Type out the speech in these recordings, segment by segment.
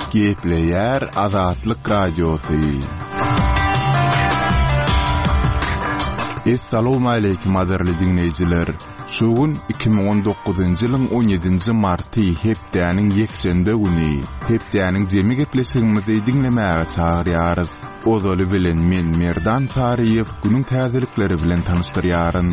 Gepleyer Azatlyk Radiosu. Assalamu alaykum aderli dinleyijiler. Şugun 2019-njy ýylyň 17-nji marty hepdäniň ýekşende güni. Hepdäniň jemi gepleşigimizi dinlemäge çagyrýarys. Ozaly bilen men Merdan Tariýew günüň täzelikleri bilen tanışdyrýaryn.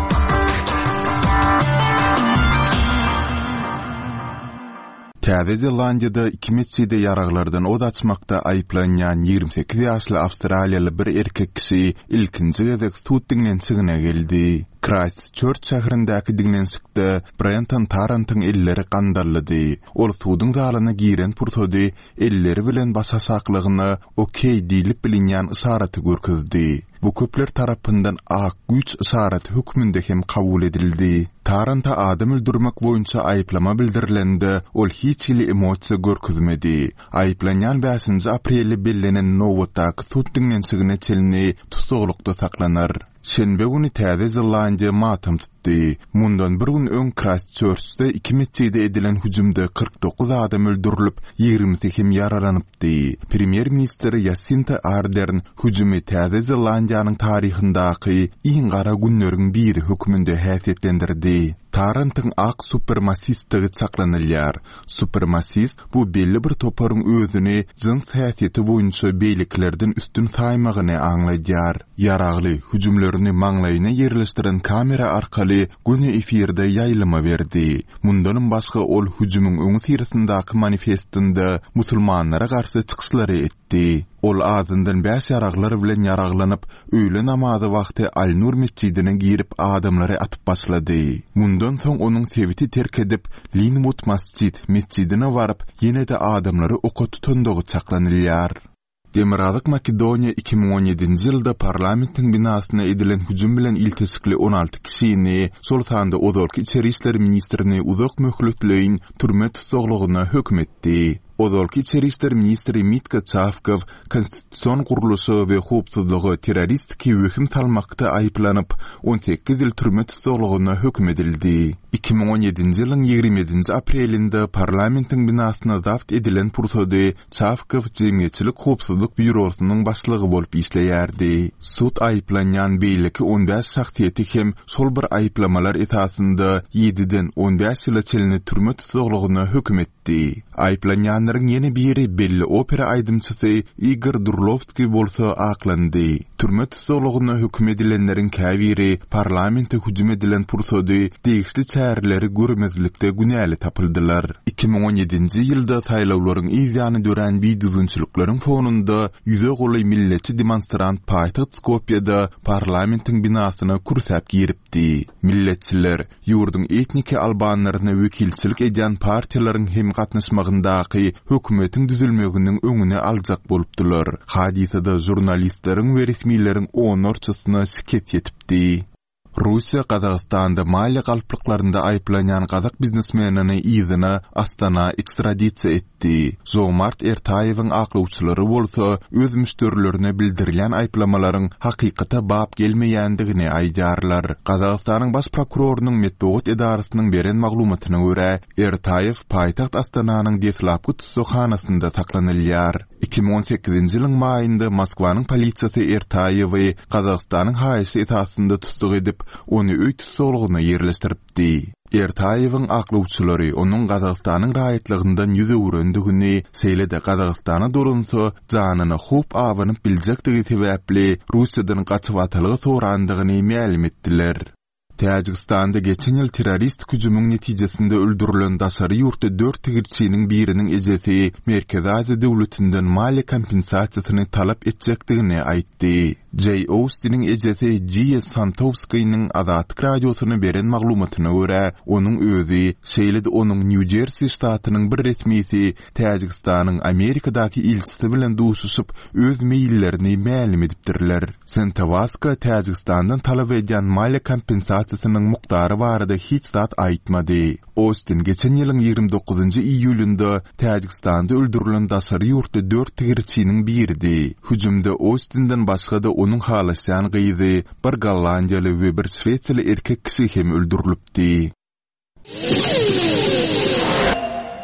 Täze Zelandiýada 2 mesjide yaraglardan od açmakda aýplanýan 28 ýaşly Awstraliýaly bir erkek kişi ilkinji gezek suut diňlençigine geldi. Christchurch şäherindäki diňlençikde Brenton Tarantyň elleri gandallydy. Ol suudyň zalyna giren pursody elleri bilen başa saklygyny okey diýilip bilinýän isaraty görkezdi. Bu köpler tarapyndan ak güç isaraty hükmünde hem kabul edildi. Taranta adam öldürmek boýunça aýplama bildirilendi. Ol hiç hili emosiýa görkezmedi. Aýplanýan 5 apreli bellenen Nowotdaky suut diňlençigine çelini tutsaglykda saklanar. Şenbe güni Täze Zelandiýa matam tutdy. Mundan bir gün öň Christchurch'da 2 mesjide edilen hüjümde 49 adam öldürilip 20 hem yaralanypdy. Premier minister Jacinta Ardern hüjümi Täze Zelandiýanyň taryhyndaky iň gara günleriň biri hökmünde häsiýetlendirdi. Tarantyň ak supremasistiga saklanylýar. Supremacist bu belli bir toparyň özüni jins häsiýeti boýunça beýliklerden üstün saýmagyny aňlaýar. Yaragly hüjümlerini maňlaýyna ýerleşdiren kamera arkaly güni efirde ýaýlyma berdi. Mundan başga ol hüjümüň öňü tirisindäki manifestinde musulmanlara garşy çykyşlary etdi. Ol azyndan 5 yaraglar bilen yaraglanyp öýle namazy wagty Al-Nur mescidine girip adamlary atyp başlady. Mundan soň onuň sebiti terk edip Linwood mescidine baryp ýene-de adamlary oka tutandygy çaklanylýar. Demirazyk Makedoniýa 2017-nji ýylda parlamentiň binasyna edilen hüjüm bilen iltisikli 16 kişini sol sanda Ozalky içeri işleri ministrini uzak möhletleýin türme tutsaglygyna hökm etdi. Ozalky içeri işleri ministri Mitka Çavkov konstitusiýon guruluşy we howpsuzlygy terroristki hökm salmakda aýplanyp 18 ýyl türme tutsaglygyna hökm edildi. 2017-nji ýylyň 27-nji aprelinde parlamentiň binasyna zapt edilen pursody Çavkov jemgyýetçilik howpsuzlyk bürosynyň başlygy bolup işleýärdi. Suut aýplanýan beýleki 15 şahsiýeti hem şol bir aýplamalar esasynda 7-den 15 ýyla çelini türme tutsaglygyna hökm etdi. Aýplanýanlaryň ýene biri belli opera aýdymçysy Igor Durlovski bolsa aklandy. Türme tutsaglygyna hökm edilenleriň käbiri parlamente hüjüm edilen pursody degişli çäreleri görmezlikde günäli tapyldylar. 2017-nji ýylda taýlawlaryň ýany dören biýdüzünçiliklaryň fonunda ýüze goly milletçi demonstrant paýtaxt Skopje'da parlamentiň binasyna kursäp giripdi. Milletçiler ýurdun etniki albanlaryna wekilçilik edýän partiýalaryň hem gatnaşmagyndaky hökümetiň düzülmeginiň öňüne aljak bolupdylar. Hadisede jurnalistleriň we resmiýleriň onorçysyna şiket etipdi. Russiya Kazakstanda maliýa galplyklарynda aýplanýan Kazak biznesmenini ýyzyna Astana ekstradisiýa etdi. Zomart Ertaýewiň aklawçylary bolsa öz müşterilerine bildirilen aýplamalaryň hakykata bap gelmeýändigini aýdarlar. Kazakstanyň baş prokurorunyň medeniýet edarasynyň beren maglumatyna görä, Ertaýew paýtaxt Astananyň deslapky tutsaxanasynda saklanylýar. 2018-nji ýylyň maýynda Moskwanyň polisiýasy Ertaýewi Kazakstanyň haýysy esasynda tutsak edip onu öý tutsaglygyna ýerleşdiripdi. Ertaýewiň aklawçylary onuň Kazakstanyň raýatlygyndan ýüze öwrendigini, seýlede Kazakstana durunsa janyny hop awanyp biljekdigi sebäpli Russiýadan gaçyp atylygy sorandygyny ma'lum etdiler. Täjikistanda geçen ýyl terrorist hüjümüň netijesinde öldürilen daşary ýurtda 4 tigirçiniň biriniň ejesi Merkezi Aziýa döwletinden maliýa kompensasiýasyny talap etjekdigini aýtdy. J. Austin'in ejesi G. Santovsky'nin Azatlyk radiosyna beren maglumatyna görä, onuň özü şeýlede onuň New Jersey ştatynyň bir resmisi Täjikistanyň Amerikadaky ilçisi bilen duşuşyp öz meýillerini ma'lum edipdirler. Santavaska Täjikistandan talap edýän maliýa kompensasiýasynyň mukdary barada hiç zat aýtmady. Austin geçen ýylyň 29-njy iýulynda Täjikistanda öldürilen daşary ýurtda 4 tigirçiniň biridi. Hüjümde Austin'den başga da onuň halaşýan gyzy bir Gollandiýaly we bir Swetseli erkek kişi hem öldürilipdi.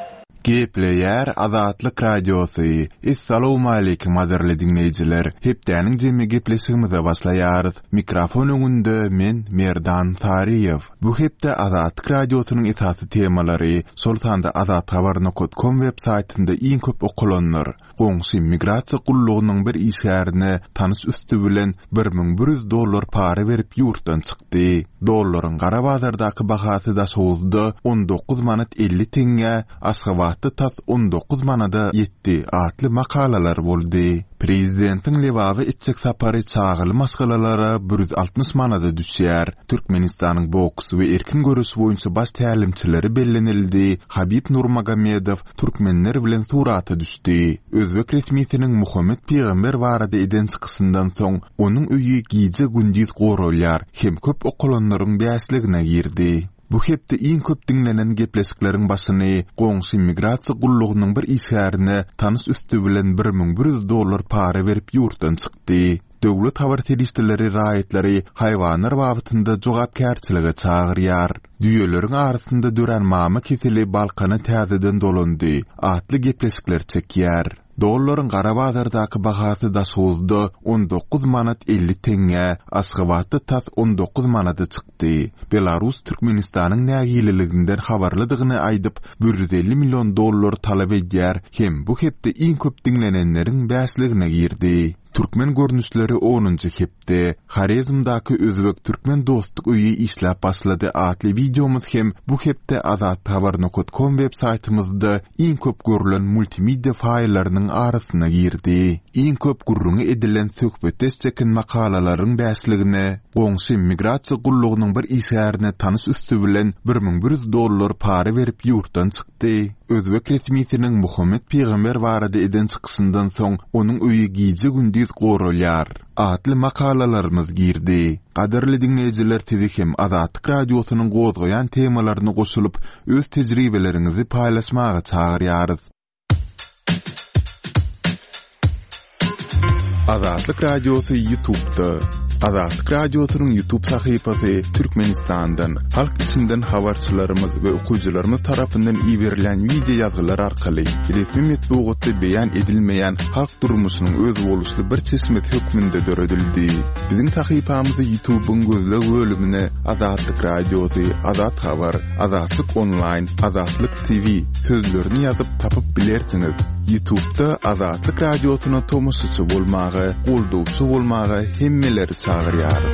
Gepleyer Azatlyk Radiosu. Assalamu alaykum azarly dinleyijiler. Hepdäniň jemmi gepleşigimize başlaýarys. Mikrofon öňünde men Merdan Tariýew. Bu hepde Azatlyk Radiosynyň esasy temalary Sultanda azathabar.com web saytynda iň köp okulanlar. Goňşy migrasiýa gullugynyň bir işgärine tanys üstü bilen $1100 para berip ýurtdan çykdy. Dollaryň gara bazardaky bahasy da sowuzdy 19 manat 50 tenge, Aşgabatda tas 19 manada yetdi atly makalalar boldy. Prezidentiň lewawy etjek sapary çağıly maskalalara 160 manada düşýär. Türkmenistanyň boks we erkin görüş boýunça baş tälimçileri bellenildi. Habib Nurmagomedov türkmenler bilen surata düşdi. Özbek resmiýetiniň Muhammed Peýgamber barada eden çykysyndan soň onuň öýi gize gündüz gorolýar hem köp okulanlaryň bäsligine girdi. Bu hepde iň köp dinlenen gepleşikleriň başyny goňşy migrasiýa gullugynyň bir işgärine tanys üstü bilen $1100 para berip ýurtdan çykdy. Döwlet habar teristleri raýatları haýwanlar wagtynda jogapkärçiligi çagyrýar. Düýeleriň arasynda dören mama keseli balkany täzeden dolandy. Atly gepleşikler çekýär. Dollaryň gara bazardaky bahasy da sowuzdy 19 manat 50 tenge, Aşgabatda tas 19 manada çykdy. Belarus Türkmenistanyň nägililiginden habarlydygyny aýdyp $150 million talap edýär hem bu hepde iň köp dinlenenleriň bäsligine girdi. Türkmen görnüşleri 10-njy hepde Xarezmdaky Özbek Türkmen dostluk öýi işläp başlady atly videomuz hem bu hepde azathabar.com web saytymyzda iň köp görülen multimedia faýllarynyň arasyna girdi. Iň köp gurrungy edilen söhbetdeşçekin makalalaryň bäsligine goňşy migrasiýa gullugynyň bir işgärine tanys üstü bilen $1100 para berip ýurtdan çykdy. Özbek resmiýetiniň Muhammed Peýgamber barada eden çykysyndan soň onuň öýi gize gündüz gorolýar. Atly makalalarymyz girdi. Gaderli dinleyijiler tezi hem Azatlyk Radiosynyň gozgoýan temalaryny goşulyp öz tejribelerini paýlaşmaga çagyrýarys. Azatlyk Radiosu YouTube'da. Azatlyk Radiosynyň YouTube sahypasy Türkmenistandan, halk içinden habarçylarymyz we okuwçylarymyz tarapyndan iýerilen video ýazgylar arkaly resmi metbuatda beýan edilmeýän halk durmuşynyň öz boluşly bir çeşmet hökmünde döredildi. Biziň sahypamyzy YouTube'un gözleg bölümine Azatlyk Radiosy, Azat Habar, Azatlyk Online, Azatlyk TV sözlerini ýazyp tapyp bilersiňiz. YouTube'da Azatlyk Radiosyna tomoşaçy bolmagy, goldowçy bolmagy hemmeleri çagyrýarys.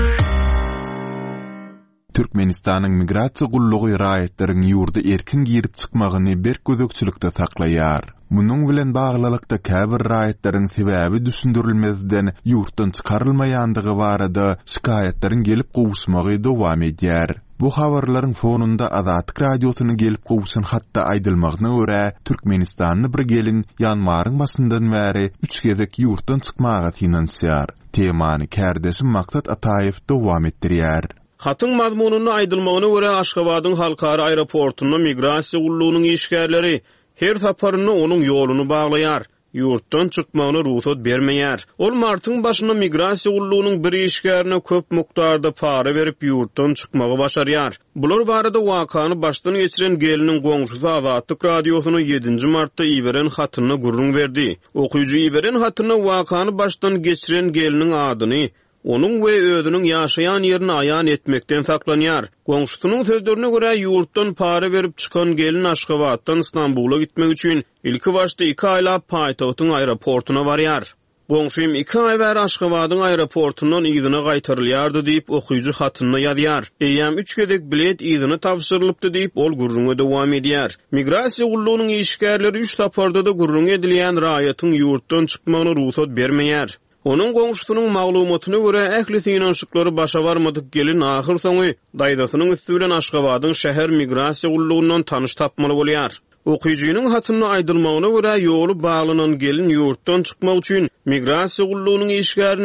Türkmenistanyň migrasiýa gullugy raýatlaryň ýurda erkin girip çykmagyny bir gözekçilikde saklaýar. Munyň bilen baglylykda käbir raýatlaryň sebäbi düşündirilmezden ýurtdan çykarylmaýandygy barada şikaýetlerin gelip gowuşmagy dowam edýär. Bu habarlaryň fonunda Azatlyk Radiosyny gelip gowuşan hatda aýdylmagyna görä Türkmenistanyň bir gelin ýanmaryň başyndan bäri 3 gezek ýurtdan çykmaga finansiýar. Temany kärdeşim Maksat Ataýew dowam etdirýär. Hatyň mazmunyny aýdylmagyna görä Aşgabatyň halkara aeroportunda migrasiýa gullugynyň işgärleri her saparyny onuň ýoluny baglaýar. Ýurtdan çykmagyna ruhsat bermeýär. Ol martyň başyna migrasiýa gullugynyň bir işgärine köp mukdarda para berip ýurtdan çykmagy başarýar. Bular barada wakany başdan geçiren geliniň goňşusy Azatlyk Radiosyna 7 martda iýeren hatyna gurrun berdi. Okuýjy iýeren hatyna wakany başdan geçiren geliniň adyny, onuň we özüniň ýaşaýan ýerini aýan etmekden saklanýar. Goňşusynyň sözlerine görä ýurtdan para berip çykan gelin Aşgabatdan Istanbula gitmek üçin ilki başda 2 aýlap paýtagtyň aeroportuna barýar. Goňşym 2 aý bäri Aşgabatyň aeroportundan ýygyna gaýtarylýardy diýip okuýjy hatyna ýazýar. Eýäm 3 gezek bilet ýygyna tapşyrylypdy diýip ol gurrunga dowam edýär. Migrasiýa gullugynyň işgärleri 3 taparda da gurrun edilýän raýatyň ýurtdan çykmagyna ruhsat bermeýär. Onun goňşusynyň maglumatyna görä ähli synanşyklary başa barmadyk gelin ahyr soňy daýdasynyň üstü bilen Aşgabatyň şäher migrasiýa gullugyndan tanyş tapmaly bolýar. Okuýjynyň hatyna aýdylmagyna görä ýoly baglanan gelin ýurtdan çykmak üçin migrasiýa gullugynyň işgärine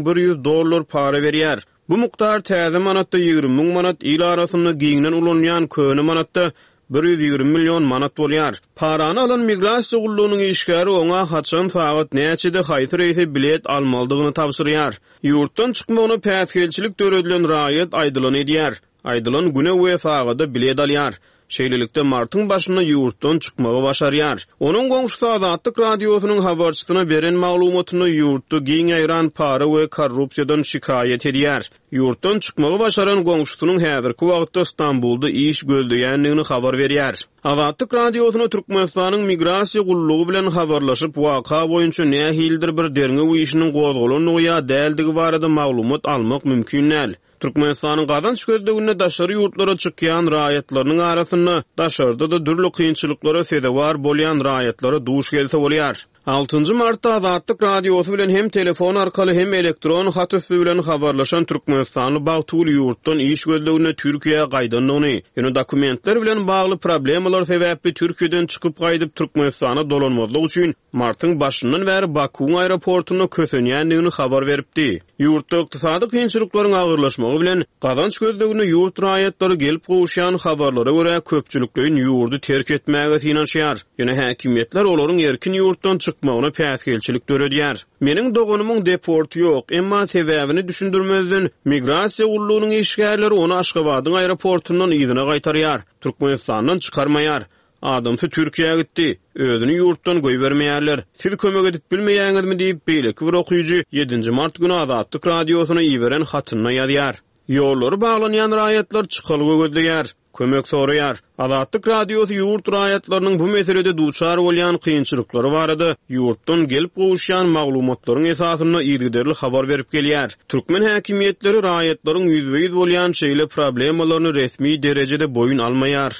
$1100 para berýär. Bu mukdar täze manatda 20.000 manat il arasynda giňden ulanýan köne manatda $120 milyon manat bolýar. Parany alan migrasiýa gullugynyň işgäri oňa haçan sagat näçede haýsy reýse bilet almaldygyny tapşyrýar. Ýurtdan çykmagyna päsgelçilik döredilen raýat aýdylan edýär. Aýdylan güne we sagada bilet alýar. Şeýlelikde martyň başyna ýurtdan çykmagy başarýar. Onuň goňşusy Azatlyk radiosynyň habarçysyna beren maglumatyny ýurtda giňeýran para we korrupsiýadan şikayet edýär. Ýurtdan çykmagy başaran goňşusynyň häzirki wagtda Istanbulda iş gözleýändigini habar berýär. Azatlyk radiosyna Türkmenistanyň migrasiýa gullugy bilen habarlaşyp waka boýunça nähildir bir derňe işiniň gozgolanyny ýa däldigi barada maglumat almak mümkin näl. Türkmenistanyň gazanç gözlegine daşary ýurtlara çykýan raýatlarynyň arasynda daşarda da dürli kynçylyklara sebäp bolýan raýatlara duş gelse bolýar. 6 martda Azatlyk radiosy bilen hem telefon arkaly hem elektron hat üstü bilen habarlaşan Türkmenistanyň Bagtul ýurtdan iş gözlegine Türkiýe gaýdanlygyny, ýöne dokumentler bilen bagly problemalar sebäpli Türkiýeden çykyp gaýdyp Türkmenistana dolanmadyk üçin martyň başyndan bäri Baku aeroportuny kösenýändigini habar beripdi. Ýurtda ykdysady kynçylyklaryň agyrlaşmagy bilen gazanç gözlegine ýurt raýatlary gelip gowuşan habarlara görä köpçüliklerin ýurdu terk etmäge finansiýar. Ýöne häkimetler olaryň erkin ýurtdan çykmagyna päsgelçilik döredýär. Meniň dogunumyň deporty ýok, emma sebäbini düşündirmezden migrasiýa gullugynyň işgärleri onu Aşgabatyň aeroportundan ýygyna gaýtarýar, Türkmenistandan çykarmaýar. Adamsy Türkiýe'ye gitdi, özüni ýurtdan goý bermeýärler. Siz kömek edip bilmeýäňizmi diýip beýleki bir okuyucu 7 mart günü Azatlyk radiosyna ýiberen hatyna ýazýar. Ýollary baglanýan raýatlar çykalygy gözleýär, kömek soraýar. Azatlyk radiosy ýurt raýatlarynyň bu meselede duçar bolýan kynçylyklary barada ýurtdan gelip gowuşan maglumatlaryň esasynda ýygyderli habar berip gelýär. Türkmen häkimetleri raýatlaryň ýüzbeýiz bolýan şeýle problemalaryny resmi derejede boyun almaýar.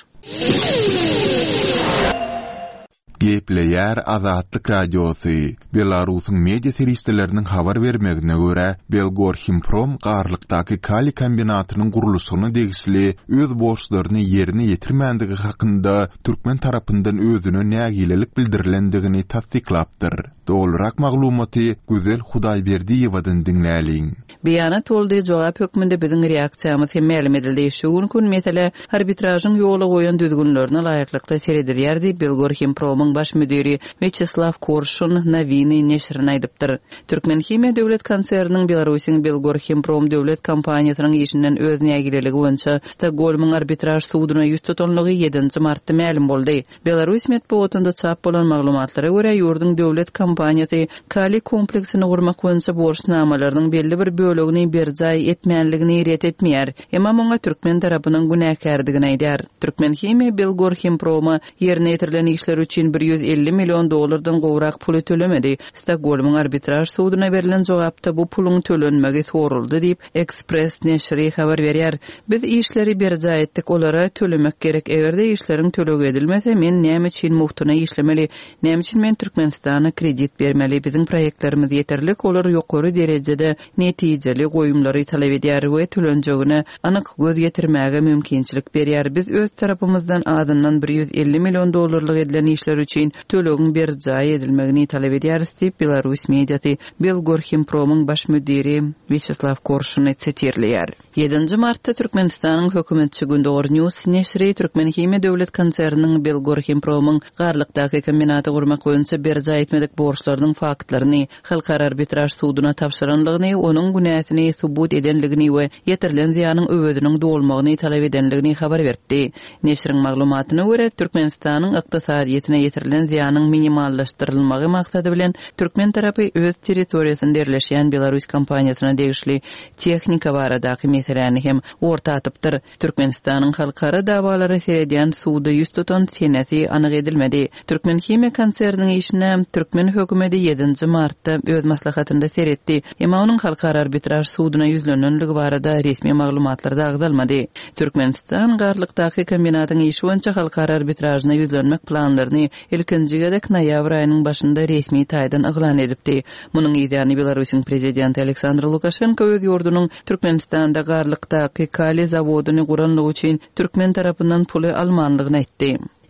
Gepleýär Azatlyk radiosy. Belarusyň media serwisleriniň habar bermegine görä, Belgorhimprom garlykdaky kali kombinatynyň guruluşyny degisli öz borçlaryny ýerine ýetirmänligi hakynda türkmen tarapyndan özüne nägilelik bildirilendigini tasdiklapdyr. Dogrurak maglumaty Güzel Hudaýberdiýewadan diňläliň. Beýanat boldy jogap hökmünde biziň reaksiýamyz hem ma'lum edildi. Şuň gün mesele arbitražyň ýoly goýan düzgünlerine laýyklykda seredirýärdi. Belgorhimpromyň baş müdiri Vyacheslav Korshun Navini neşrine aýdypdyr. Türkmenhimiýa döwlet konserniniň Belarusyň Belgorhimprom döwlet kompaniýasynyň işinden öz nägileligi boýunça Stokholmyň arbitraż suduna ýüz tutanlygy 7 martda ma'lum boldy. Belarus medeniýetinde çap bolan maglumatlara görä ýurdun döwlet kompaniýasy Kali kompleksini gurmak boýunça borçnamalarynyň belli bir bölegini berjay etmänligini ret etmeýär. Emma moňa türkmen tarapynyň günäkärdigini aýdýar. Türkmenhimiýa Belgorhimproma ýerine ýetirilen işler üçin $150 million gowrak pul tölemedi. Stokholmyň arbitraż suduna berilen jogapda bu pulun tölenmegi soruldy diýip Express neşri habar berýär. Biz işleri berjay etdik, olara tölemek gerek. Egerde işleriň tölegi edilmese men näme üçin muhtuny işlemeli, näme üçin men Türkmenistana kredit bermeli? Biziň proýektlerimiz ýeterlik, olar ýokary derejede netijeli goýumlary talap edýär we tölenjegine anyk göz getirmäge mümkinçilik berýär. Biz öz tarapymyzdan azyndan $150 million edilen işler üçin tölegin berjay edilmegini talap edýär diýip Belarus mediasy Belgorhimpromyň baş müdiri Vyacheslav Korshun etdirýär. 7 martda Türkmenistanyň hökümetçi Gündoğur News neşri Türkmenhimiýa döwlet konserniniň Belgorhimpromyň garlykdaky kombinaty gurmak boýunça berjay etmedik borçlarynyň faktlaryny halkara arbitraż suduna tapşyranlygyny, onuň günäsini subut edenligini we ýetirilen ziýanyň öwediniň dolmagyny talap edenligini habar berdi. Neşriň maglumatyna görä Türkmenistanyň ykdysadyetine ýetirilen ziýanyň minimallaşdyrylmagy maksady bilen türkmen tarapy öz territoriýasynda yerleşýän Belarus kompaniýasyna degişli tehnika baradaky meseleni hem orta atypdyr. Türkmenistanyň halkara dawalary seredýän suda ýüz tutan senesi anyk edilmedi. Türkmenhimiýa konserniniň işine türkmen hökümeti 7 martda öz maslahatynda seretdi. Emma onuň halkara arbitraż suduna ýüzlenenligi barada resmi maglumatlar dagzalmady. Türkmenistan garlykdaky kombinatyň işi boýunça halkara arbitrażyna ýüzlenmek planlaryny ilkinji gedek noýabr aýynyň başynda resmi taýdan eglan edipdi. Munyň ýa-ni Belarusyň prezidenti Aleksandr Lukashenko öz ýurdunyň Türkmenistanda garlykdaky Kali zawodyny guranlygy üçin türkmen tarapyndan puly almanlygyny aýtdy.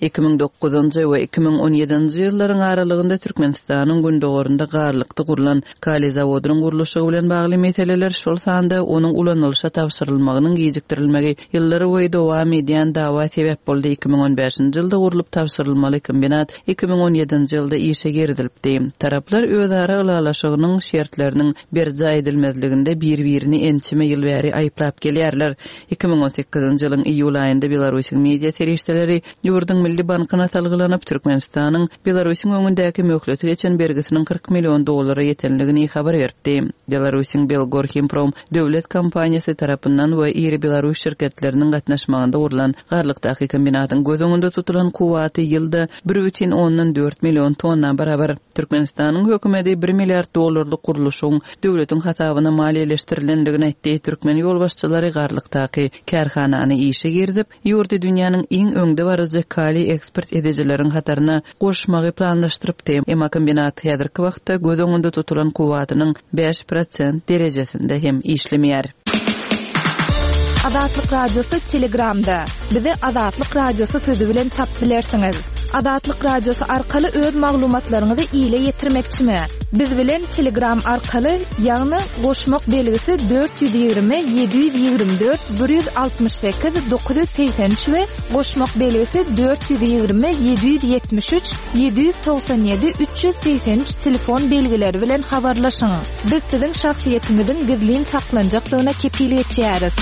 2009-njy we 2017-nji ýyllaryň aralygynda Türkmenistanyň gündogorunda garlykda gurulan kali zawodynyň guruluşy bilen bagly meseleler şol sanda onuň ulanylşa tapşyrylmagynyň gijikdirilmegi ýyllary boýy dowam edýän dawa sebäp boldy. 2015-nji ýylda gurulup tapşyrylmaly kombinat 2017-nji ýylda işe geridilipdi. Taraplar özara ulalaşygynyň şertleriniň berja edilmezliginde bir-birini ençime ýyl bäri aýplap gelýärler. 2018-nji ýylyň iýul aýynda Belarusyň media terişdeleri ýurduň Milli Bankyna salgylanyp Türkmenistanyň Belarusyň öňündäki möhlet geçen bergisiniň $40 million ýetenligini habar berdi. Belarusyň Belgorhimprom döwlet kompaniýasy tarapyndan we iri Belarus şirketleriniň gatnaşmagynda urulan garlykdaky kombinatyň göz öňünde tutulan kuwaty ýylda 1,4 million tonna barabar. Türkmenistanyň hökümeti $1 milliard guruluşyň döwletiň hasabyna maliýeleşdirilendigini aýtdy. Türkmen ýolbaşçylary garlykdaky karhanany işe girdip, ýurdy dünýäniň iň öňde barajy kali eksport edejileriň hataryna goşmagy planlaşdyrypdy. Emma kombinat häzirki wagtda göz öňünde tutulan kuwatynyň 5% derejesinde hem işlemýär. Adatlyk radiosu Telegramda. Bizi Adatlyk radiosu sözü bilen tap bilersiňiz. Adatlyk radiosu arkaly öz maglumatlaryňyzy ýyla ýetirmekçimi? Biz bilen Telegram arkaly ýagny goşmak belgisi 420 724 168 983 we goşmak belgisi 420 773 797 383 telefon belgileri bilen habarlaşyň. Biz siziň şahsiýetiňiziň gizlin saklanjaklygyna kepillik etýäris.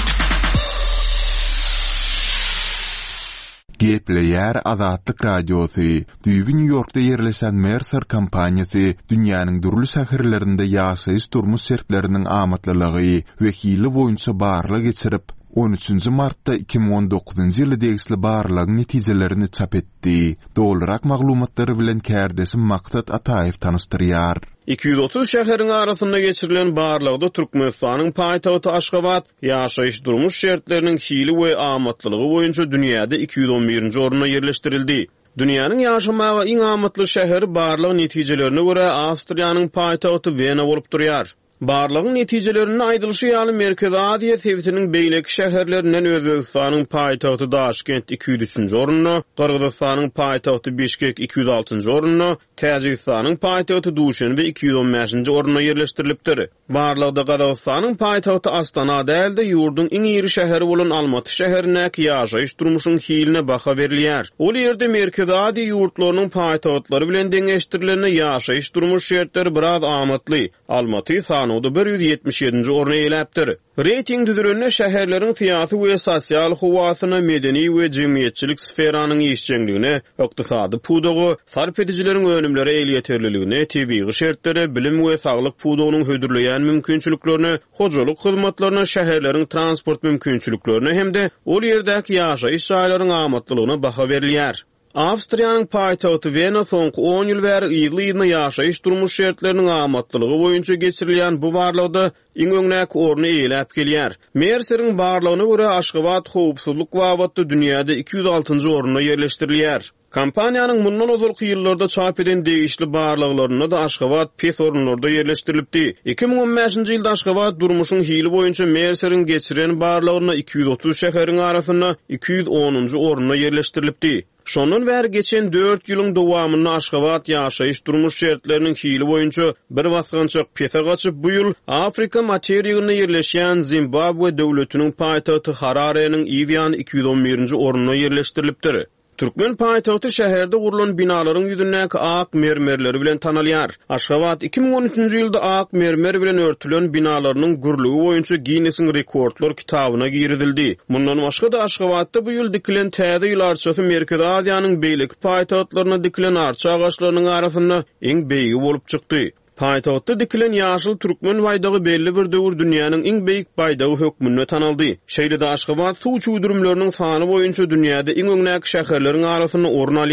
Gepleýär Azatlyk radiosu, Düýbi New Yorkda ýerleşen Mercer kompaniýasy dünýäniň durly şäherlerinde ýaşaýyş durmuş şertleriniň amatlylygy we hili boýunça barlyk geçirip 13-nji martda 2019-njy ýyly degisli barlyk netijelerini çap etdi. Dolarak maglumatlary bilen kärdesim Maksat Ataýew tanışdyrýar. 230 şäheriň arasynda geçirilen barlygda Türkmenistanyň paýtagty Aşgabat ýaşaýyş durmuş şertleriniň hili we amatlylygy boýunça dünýäde 211-nji oruna ýerleşdirildi. Dünýäniň ýaşamaga iň amatly şäheri barlyk netijelerine görä Awstriýanyň paýtagty Wien bolup durýar. Barlygyň netijelerini aýdylşy ýaly Merkezi Aziýa sebitiniň beýleki şäherlerinden Özbegistanyň paýtagty Daşkent 203-nji oruny, Kyrgyzstanyň paýtagty Bişkek 206-njy oruny, Täjikistanyň paýtagty Duşanbe 215-nji oruna ýerleşdirilipdir. Barlygda Gazagystanyň paýtagty Astana däldi, ýurduň iň iri şäheri bolan Almaty şäherine ýaşaýyş durmuşyň hiline baha berilýär. Ol ýerde Merkezi Aziýa ýurtlarynyň paýtagtlary bilen deňeşdirilen ýaşaýyş durmuş şertleri biraz amatly. Almaty o da 177-nji oruna eýläpdir. Reyting düzüründe şäherleriň syýasy we sosial howasyna, medeni we jemgyýetçilik sferanyň ýeşçiligine, ykdysady pudugy, sarp edijileriň önümleri el ýeterliligine, tebii şertlere, bilim we saglyk pudugynyň hödürleýän mümkinçiliklerini, hojalyk hyzmatlaryna, şäherleriň transport mümkinçiliklerini hemde ol ýerdäki ýaşaýyş şaýlaryň amatlylygyna baha berilýär. Awstriýanyň paýtagty Wien soňky 10 ýyl bäri ýyly ýaşaýyş durmuş şertleriniň amatlylygy boýunça geçirilýän bu barlygda iň öňdäki oruny eýläp gelýär. Mercer'iň barlygyna görä Aşgabat howpsuzlyk wagtynda dünýäde 206-njy oruna ýerleşdirilýär. Kompaniýanyň mundan uzak ýyllarda çap eden degişli barlyklaryna da Aşgabat pes orunlarda ýerleşdirilipdi. 2015-nji ýylda Aşgabat durmuşyň hili boýunça Mercer'iň geçiren barlygyna 230 şäheriň arasynda 210-njy oruna ýerleşdirilipdi. Şondan bäri geçen 4 ýylyň dowamyny Aşgabat ýaşaýyş durmuş şertleriniň hili boýunça bir wasgançak pese gaçyp bu ýyl Afrika materiýalyna ýerleşýän Zimbabwe döwletiniň paýtagty Harare'niň ýa-da 211-nji oruna ýerleşdirilipdir. Türkmen paýtagty şäherde gurulan binalaryň ýüzündäki ak mermerleri bilen tanalýar. Aşgabat 2013-nji ýylda ak mermer bilen örtülen binalarynyň gurlugy boýunça Guinness'in rekordlar kitabyna giridildi. Mundan başga da Aşgabatda bu ýyl dikilen täze ýyl arçasy Merkezi Aziýanyň beýleki paýtagtlaryna dikilen arça agaçlarynyň arasynda eň beýigi bolup çykdy. Paýtagtda dikilen ýaşyl türkmen baýdagy belli bir döwür dünýäniň iň beýik baýdagy hökmüne tanaldy. Şeýle-de Aşgabat suw çuýdurumlarynyň sany boýunça dünýäde iň öňdäki şäherleriň arasyna orun alýar.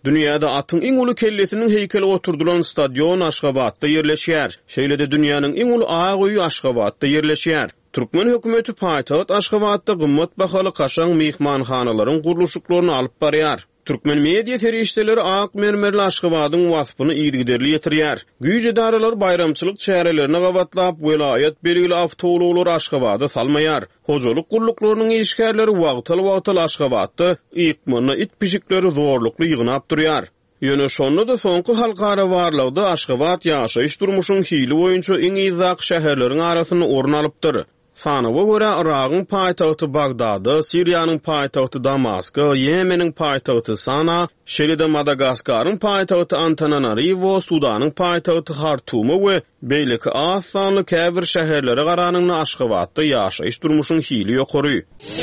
Dünyada atyň iň uly kellesiniň heykeli oturdulan stadion Aşgabatda yerleşýär. Şeýle-de dünýäniň iň uly Agaýy Aşgabatda yerleşýär. Türkmen hökümeti paýtagat Aşgabatda gymmat bahaly kaşaň mehmanhanalaryň guruluşyklaryny alyp barýar. Türkmen media ferişdeleri ak mermerli Aşgabatyň wasfyny ýergiderli ýetirýär. Güýj edaralar bayramçylyk çärelerine gabatlap, welayet belgili awtologlar Aşgabata salmaýar. Hojalyk guruluklarynyň işgärleri wagtal Aşgabatda ýykmany it pişikleri zorlukly ýygnap durýar. Ýöne şonda da soňky halkara warlygda Aşgabat ýaşaýyş durmuşyň hili boýunça iň ýyzak şäherleriň arasyny orun alypdyr. Sanawa görä Iragyň paýtagty Bagdady, Siriýanyň paýtagty Damask, Ýemeniň paýtagty Sana, şeýle-de Madagaskar'yň paýtagty Antananarivo, Sudanyň paýtagty Khartoum we beýleki az sanly käbir şäherlere garanyny Aşgabatda ýaşaýyş durmuşyň hili ýokary.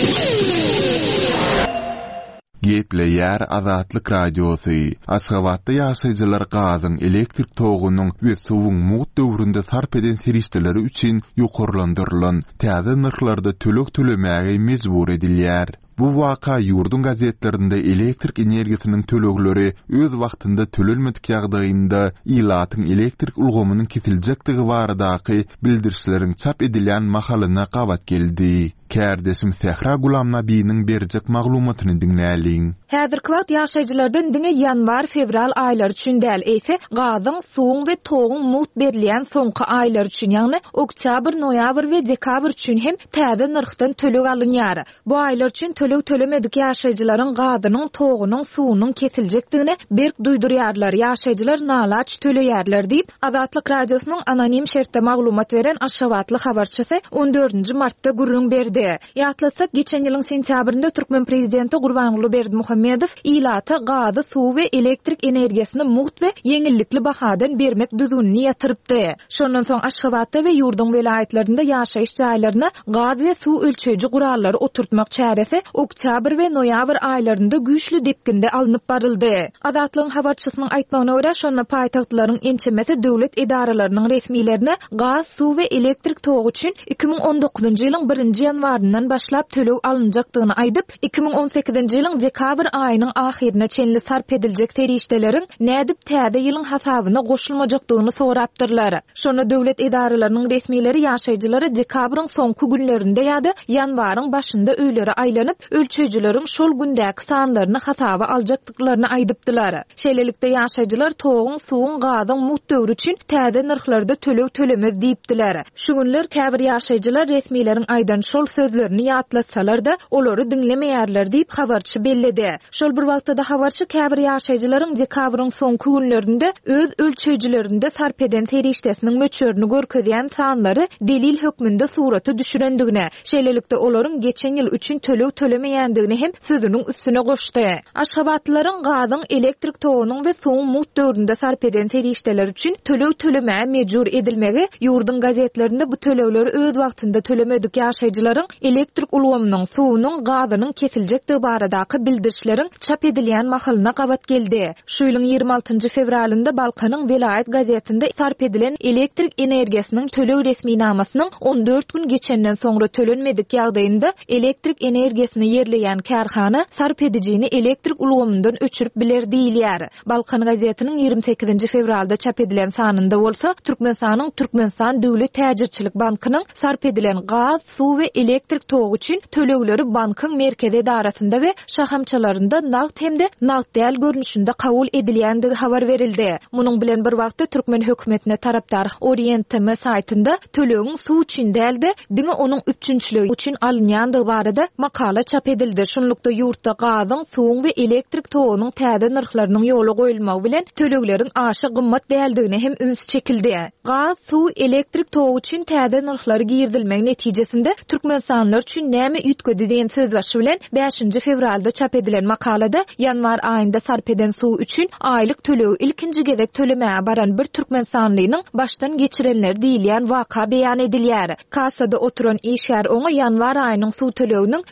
Gepleýär Azatlyk radiosu. Aşgabatda ýaşaýjylar gazyň, elektrik togunyň we suwuň mut döwründe sarp eden serişdeleri üçin ýokarlandyrylan täze narxlarda tölek tölemäge mejbur edilýär. Bu waka ýurdun gazetlerinde elektrik energiýasynyň tölekleri öz wagtynda tölenmedik ýagdaýynda ilatyň elektrik ulgamynyň kesiljekdigi baradaky bildirişleriň çap edilýän makalyna gabat geldi. Kärdesim Sehra Gulamnabiýyň berjek maglumatyny dinläliň. Häzirki wagt ýaşaýjylardan diňe ýanwar, fevral aýlary üçin däl eýse, gazyň, suwuň we toguň mut berilýän soňky aýlar üçin, ýagny oktyabr, noýabr we dekabr üçin hem täze narxdan tölek alynýar. Bu aýlar üçin tölek tölemedik ýaşaýjylaryň gazynyň, togunyň, suwunyň kesiljekdigine berk duýdurýarlar. Ýaşaýjylar nalaç töleýärler diýip Azatlyk radiosynyň anonim şertde maglumat beren Aşgabatly habarçysy 14 martda gurrun berdi. Ýatlasak, geçen ýylyň sentýabrynda Türkmen prezidenti Gurbanguly Berdimuhammedow ilata gazy, suw we elektrik energiýasyny muht we yeňillikli bahadan bermek düzgünni ýatyrypdy. Şondan soň Aşgabatda we ýurdun welaýetlerinde ýaşaýyş jaýlaryna gaz we suw ölçeji gurallary oturtmak çäresi oktyabr we noýabr aýlarynda güýçli depkinde alınıp baryldy. Azatlygyň habarçysynyň aýtmagyna görä, şonda paýtagtlaryň ençemesi döwlet edaralarynyň resmiýlerine gaz, suw we elektrik togu üçin 2019-njy ýylyň 1-nji ýanwaryndan başlap tölek alınjakdygyny aýdyp, 2018-nji ýylyň dekabr aýynyň ahirine çenli sarp ediljek serişdeleriň nädip täze ýylyň hasabyna goşulmajakdygyny sorapdyrlar. Şonu döwlet edaralarynyň resmiýleri ýaşaýjylary dekabryň soňky günlerinde ýa-da ýanwaryň başynda öýlere aýlanyp, ölçejileriň şol gündäki sanlaryny hasaba aljakdyklaryny aýdypdylar. Şeýlelikde ýaşaýjylar toguň, suwuň, gazyň mut döwrü üçin täze narxlarda tölek tölemez diýipdiler. Şu günler käbir ýaşaýjylar resmiýleriň aýdan şol sözlerini ýatlatsalar da olary dinlemeýärler diýip habarçy belledi. Şol bir wagtda habarçy käbir ýaşaýjylaryň dekabryň soňky günlerinde öz ölçejilerinde sarp eden serişdesiniň möçörüni görkezýän sanlary delil hökmünde suraty düşürendigine, şeýlelikde olaryň geçen ýyl üçin tölek tölemeýändigini hem sözüniň üstüne goşdy. Aşgabatlylaryň gazyň, elektrik togunyň we suwuň mut döwründe sarp eden serişdeler üçin tölek tölemäge mejbur edilmegi ýurdun gazetlerinde bu tölekleri öz wagtynda tölemedik ýaşaýjylaryň elektrik ulgamynyň, suwunyň, gazynyň kesiljekdigi baradaky bildirişleriň çap edilýän makalyna gabat geldi. Şu ýylyň 26 fevralynda Balkanyň Welayet gazetinde sarp edilen elektrik energiýasynyň tölek resmiýnamasynyň 14 gün geçenden soňra tölenmedik ýagdaýynda elektrik energiýasyny ýerleýän kärhana sarp edijini elektrik ulgamyndan öçürüp biler diýilýär. Balkan gazetiniň 28 fevralda çap edilen sanynda bolsa, Türkmenistanyň Türkmenistan Döwlet Täjirçilik bankynyň sarp edilen gaz, suw we elektrik togu üçin tölekleri bankyň merkezi edarasynda we şahamçalarynda nagt hemde nagt däl görnüşinde kabul edilýändigi habar berildi. Munyň bilen bir wagtda Türkmen hökümetine tarapdar Orient TV saýtynda tölegiň suw üçin däldi, diňe onuň üçünçligi üçin alynýandygy barada makala çap edildi. Şunlukda ýurtda gazyň, suwuň we elektrik togunyň täze narxlarynyň ýola goýulmagy bilen tölekleriň aşy gymmat däldigine hem üns çekildi. Gaz, suw, elektrik togu üçin täze narxlary girdilmegi netijesinde Türkmenistanlar üçin näme ýetgedi diýen söz başy bilen 5 fevralda çap edilen makalada ýanwar aýynda sarp eden suw üçin aýlyk tölegi ilkinji gezek tölemäge baran bir Türkmenistanlynyň başdan geçirenler diýilýän waka beýan edilýär. Kasada oturan işgär oňa ýanwar aýynyň suw töleginiň 3 manat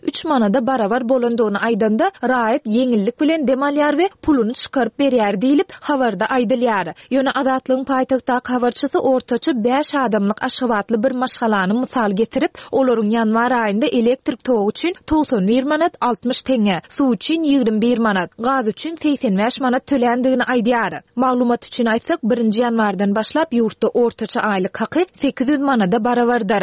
manada barabar bolandygyny aýdanda raýat yeňillik bilen demalýar we puluny çykaryp berýär diýilip habarda aýdylýar. Ýöne Azatlygyň paýtagtdaky habarçysy ortaça 5 adamlyk aşgabatly bir maşgalany mysal getirip, olaryň ýanwar aýynda elektrik togy üçin 91 manat 60 teňe, suw üçin 21 manat, gaz üçin 85 manat tölendigini aýdýar. Maglumat üçin aýtsak, 1-nji ýanwardan başlap ýurtda ortaça aýlyk haky 800 manada barabardyr.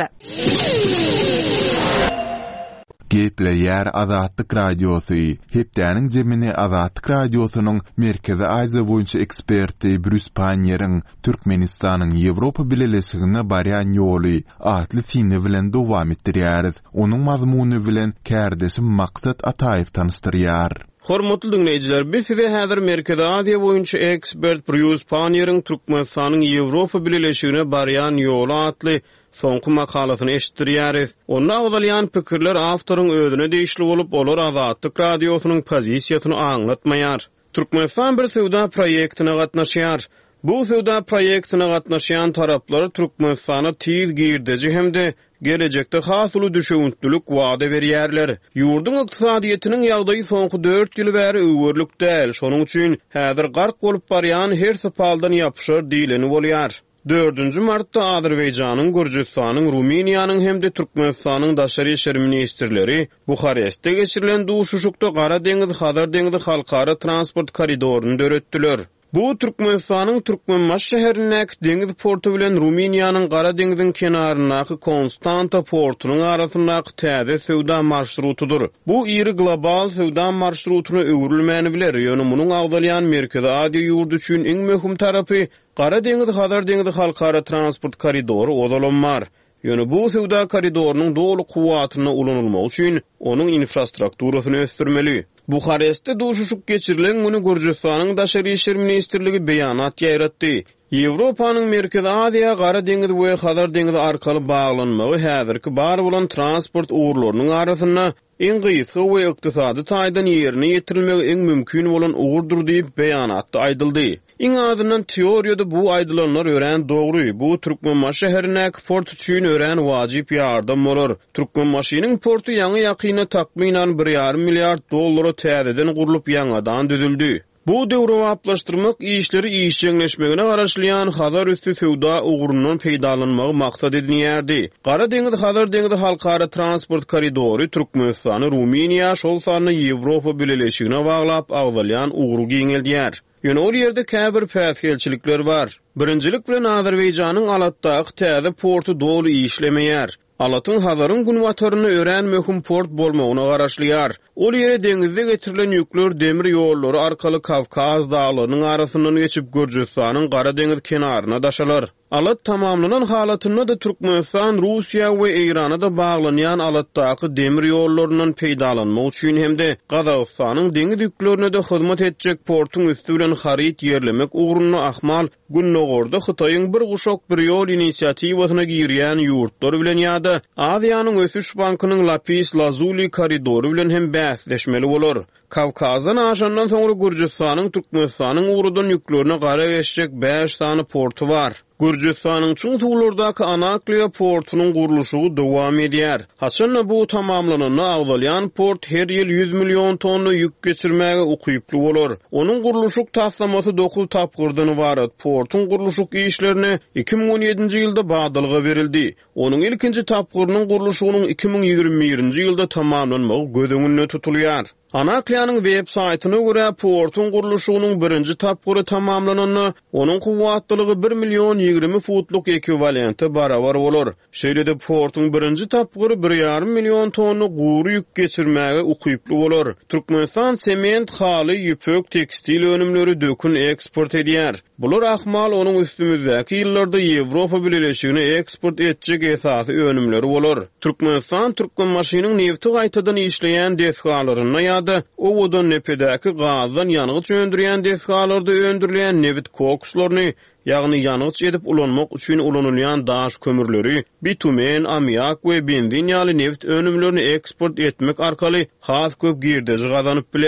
Gepleýär Azatlyk radiosu. Hepdäniň jemini Azatlyk radiosynyň Merkezi Aýza boýunça eksperti Bruce Panier'in Türkmenistanyň Ýewropa bileşigine barýan ýoly atly sini bilen dowam etdirýäris. Onuň mazmuny bilen kärdeşim Maksat Ataýew tanystyrýar. Hormatly dinleýijiler, biz size häzir Merkezi Aýza boýunça ekspert Bruce Panier'in Türkmenistanyň Ýewropa bileşigine barýan ýoly atly soňky makalasyny eşitdirýäris. Onda awdalýan pikirler awtoryň özüne değişli bolup, olar Azatlyk radiosynyň pozisiýasyny aňlatmaýar. Türkmenistan bir sowda proýektine gatnaşýar. Bu sowda proýektine gatnaşýan taraplar Türkmenistana tiz girdici hemde gelecekde hasıly düşüntülük wada berýärler. Ýurdun ykdysadyetiniň ýagdaýy soňky 4 ýyl bäri öwürlük däl. Şonuň üçin häzir gark bolup barýan her sepaldan ýapyşar diýleni bolýar. 4 martda Azerbaýjanyň, Gürjistanyň, Ruminiýanyň hemde Türkmenistanyň daşary işler ministrleri Buharestde geçirilen duşuşukda Gara deňizi, Hazar deňizi halkara transport koridoruny döretdiler. Bu Türkmenistanyň Türkmenmaş şäherindäki deňiz portu bilen Ruminiýanyň Gara deňiziň kenarynaky Konstanta portunyň arasyndaky täze sowda marşrutudyr. Bu iri global sowda marşrutuny öwrülmäni biler. Ýöne munyň awdalýan Merkezi Aýza ýurdu üçin iň möhüm tarapy Gara deňizi, Hazar deňizi halkara transport koridoru odalanmar. Ýöne bu sowda koridorunyň dolu kuwatyna ulanylmagy üçin onuň infrastrukturasyny ösdürmeli. Buharestde duşuşuk geçirilen güni Gürjistanyň daşary işler ministrligi beýanat ýaýratdy. Ýewropanyň Merkezi Aýza, Gara deňizi we Hazar deňizi arkaly baglanmagy häzirki bar bolan transport uğurlarynyň arasyna iň gysga we ykdysady taýdan ýerine ýetirilmegi iň mümkin bolan uğurdur diýip beýanatda aýdyldy. Iň azyndan teoriýada bu aýdylanlar ören dogry. Bu Türkmenmaş şäherindäki port üçin ören wajyp ýardam bolar. Türkmenmaşynyň portu ýaňy ýakyna takminan $1,5 milliard täzeden gurulyp ýangadan düzüldi. Bu döwrewaplaşdyrmak işleri işçileşmegine garaşlayan Hazar üstü sowda uğurundan peýdalanmagy maksat edilýärdi. Gara deňizi, Hazar deňizi halkara transport koridory Türkmenistany, Ruminiýa şol sany Ýewropa bileşigine baglap awdalýan uğuru giňeldýär. Ýöne ol ýerde käbir päsgelçilikler bar. Birinjilik bilen Azerbaýjanyň Alatdaky täze portu dolu işlemeýär. Alatyň Hazaryň günwataryny ören möhüm port bolmagyna garaşlyar. Ol ýere deňizde getirilen ýükler demir ýollary arkaly Kavkaz daglarynyň arasyndan geçip Gürjistanyň Gara deňizi kenaryna daşalar. Alat tamamlanan halatynda da Türkmenistan, Russiýa we Eýrana da baglanýan alatdaky demir ýollaryndan peýdalanmak üçin hemde Gazagystanyň deňiz ýüklerine de hyzmat etjek portuň üstü bilen haryt ýerlemek uğruna ahmal Günnogorda Hytaýyň bir guşak bir ýol inisiatiwasyna girýän ýurtlar bilen ýa-da Aziýanyň ösüş bankynyň Lapis Lazuli koridoru bilen hem bäsleşmeli bolar. Kavkazdan aşandan soňra Gürjistanyň, Türkmenistanyň uğrudan ýüklerine gara geçjek 5 tane portu var. Gürjistanyň çuň tuğlardaky Anakliya portunyň guruluşy dowam edýär. Haçan bu tamamlanana awdalýan port her ýyl 100 million tonna ýük geçirmäge ukyply bolar. Onuň guruluşy taslamasy 9 tapgyrdan ibaret. Portuň guruluşy işlerini 2017-nji ýylda bagdalga berildi. Onuň ilkinji tapgyrynyň guruluşynyň 2021-nji ýylda tamamlanmagy göz tutulýar. Anakliýanyň web saýtyna görä portuň guruluşynyň birinji tapgyry tamamlanany, onuň kuwatlygy 1 million 20 futluk ekwivalenti barabar bolar. Şeýle-de portuň birinji tapgyry 1,5 million tonna guru ýük geçirmäge ukyply bolar. Türkmenistan sement, haly, ýüpek, tekstil önümleri dökün eksport edýär. Bular ahmal onuň üstümizdäki ýyllarda Ýewropa bileşigine eksport etjek esasy önümleri bolar. Türkmenistan Türkmenmaşynyň nefti gaýtadan işleýän desgalaryna ýa-da owodan nepedäki gazdan ýanygy öndürýän desgalarda öndürilen neft kokslaryny, ýagny ýanygy edip ulanmak üçin ulanylýan daş kömürleri, bitumen, ammiak we benzin ýaly neft önümlerini eksport etmek arkaly has köp girdeji gazanyp biler.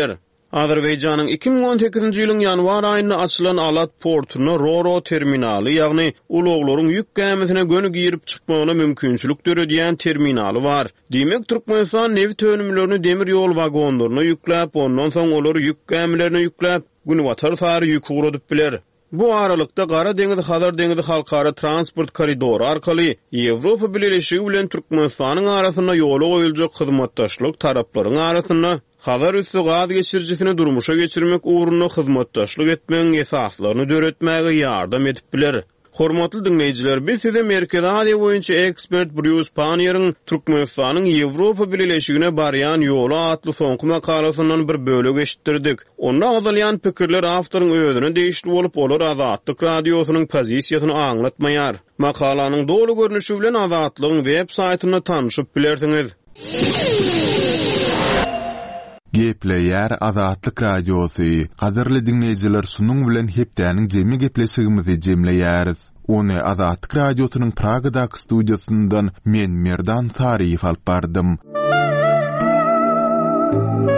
Azerbayjanyň 2018-nji ýylyň ýanwar aýynda açylan Alat portuny Roro terminaly, ýagny uluglaryň ýük gämisine gönü girip çykmagyna mümkinçilik döredýän terminaly bar. Demek Türkmenistan neft önümlerini demir ýol wagonlaryna ýükläp, ondan soň olary ýük gämilerine ýükläp, günwatar sary ýük ugradyp biler. Bu aralykda Gara deňizi Hazar deňizi halkara transport koridory arkaly Ýewropa Birleşigi bilen Türkmenistanyň arasynda ýola goýuljak hyzmatdaşlyk taraplaryň arasynda Hazar üstü gaz geçirjisini durmuşa geçirmek uğruna hyzmatdaşlyk etmegiň esaslaryny döretmäge ýardam edip biler. Hormatly dinleýijiler, biz size Merkezi Aziýa boýunça ekspert Bruce Panier'in Türkmenistanyň Ýewropa Birleşigine barýan ýola atly soňky makalasyndan bir bölegi eşitdirdik. Onda azalýan pikirler awtoryň özüne değişli bolup olar Azatlyk radiosynyň pozisiýasyny aňlatmaýar. Makalanyň dolu görnüşi bilen Azatlygyň web saýtyna tanyşyp bilersiňiz. Gepleýär Azatlyk radiosy. Gaderli dinleýijiler, sunuň bilen hepdäniň jemi gepleşigimizi jemleýäris. Ony Azatlyk radiosynyň Pragadaky studiýasyndan men Merdan Taryýew alyp bardym.